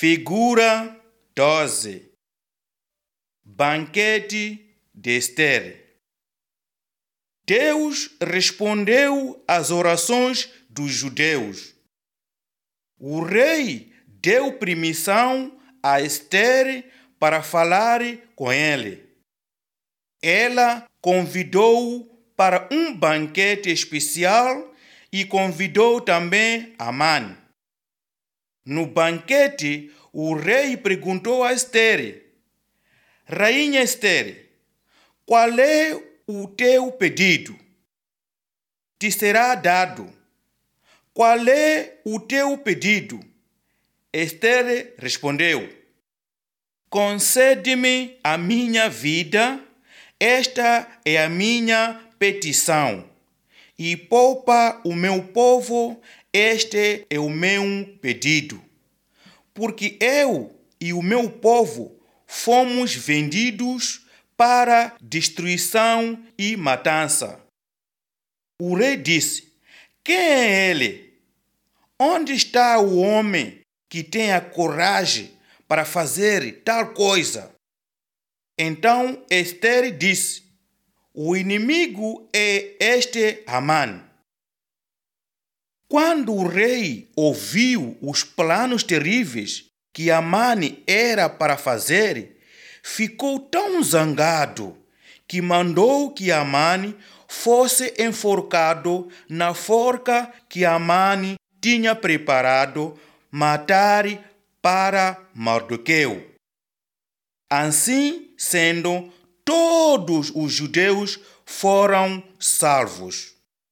Figura 12. Banquete de Esther. Deus respondeu às orações dos judeus. O rei deu permissão a Esther para falar com ele. Ela convidou-o para um banquete especial e convidou também Amã. No banquete, o rei perguntou a Esther: Rainha Esther, qual é o teu pedido? Te será dado. Qual é o teu pedido? Esther respondeu: Concede-me a minha vida, esta é a minha petição, e poupa o meu povo, este é o meu pedido. Porque eu e o meu povo fomos vendidos para destruição e matança. O rei disse: Quem é ele? Onde está o homem que tem a coragem para fazer tal coisa? Então Esther disse: O inimigo é este Amã. Quando o rei ouviu os planos terríveis que Amã era para fazer, ficou tão zangado que mandou que Amã fosse enforcado na forca que Amã tinha preparado matar para Mardoqueu. Assim sendo, todos os judeus foram salvos.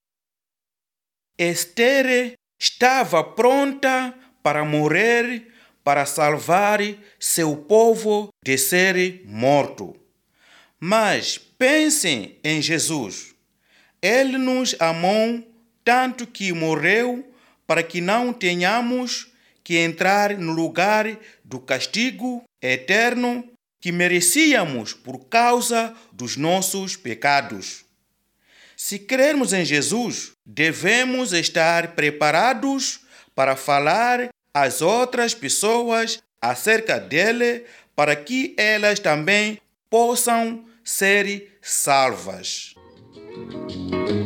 Esther estava pronta para morrer, para salvar seu povo de ser morto. Mas pensem em Jesus. Ele nos amou tanto que morreu para que não tenhamos que entrar no lugar do castigo eterno que merecíamos por causa dos nossos pecados. Se crermos em Jesus, devemos estar preparados para falar às outras pessoas acerca dele, para que elas também possam ser salvas.